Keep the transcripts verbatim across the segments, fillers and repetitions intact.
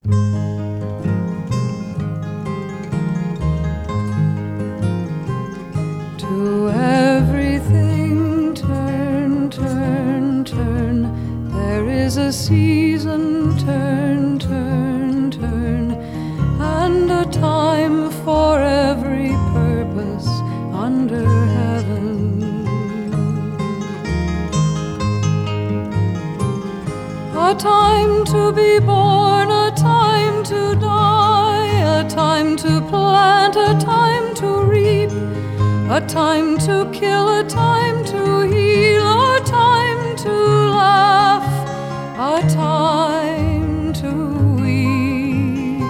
To everything turn, turn, turn. There is a season, turn, turn, turn, and a time for every purpose under heaven. A time to be born, a time to die, a time to plant, a time to reap, a time to kill, a time to heal, a time to laugh, a time to weep.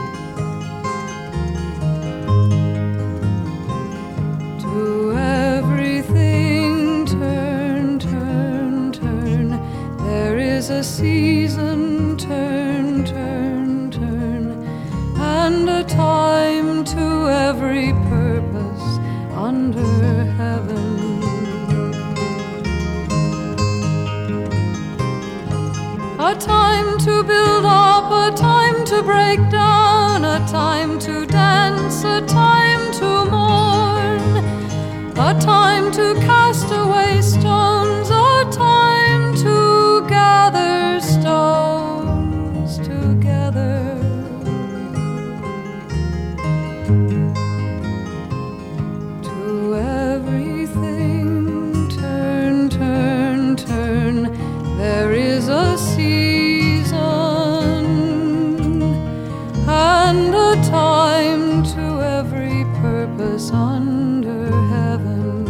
To everything turn, turn, turn. There is a season, turn, turn, turn, and a time to every purpose under heaven. A time to build up, a time to break down, a time to dance, a time to mourn, a time to cast away stones, a time to gather stones together. To everything turn, turn, turn. There is a season and a time to every purpose under heaven.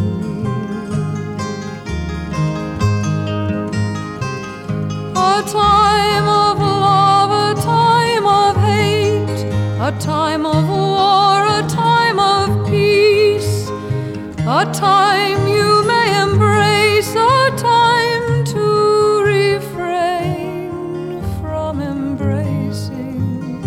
A time of love, a time of hate, a time of war, a time of peace, a time you may embrace, a time to refrain from embracing.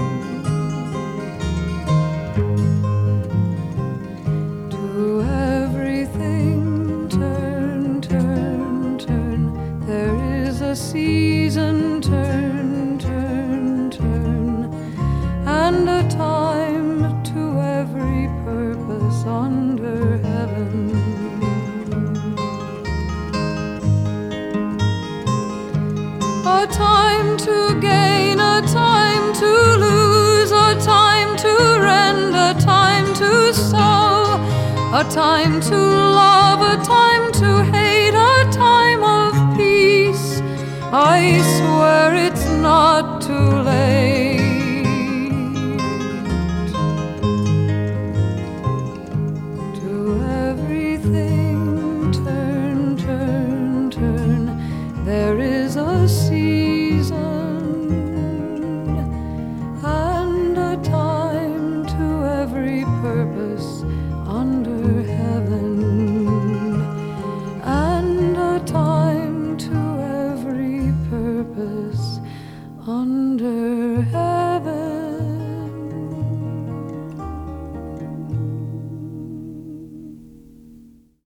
To everything turn, turn, turn. There is a season, turn, turn, turn, and a time to every purpose under heaven. A time to gain, a time to lose, a time to rend, a time to sow, a time to love, a time to hate, a time of peace. I swear it's not too late.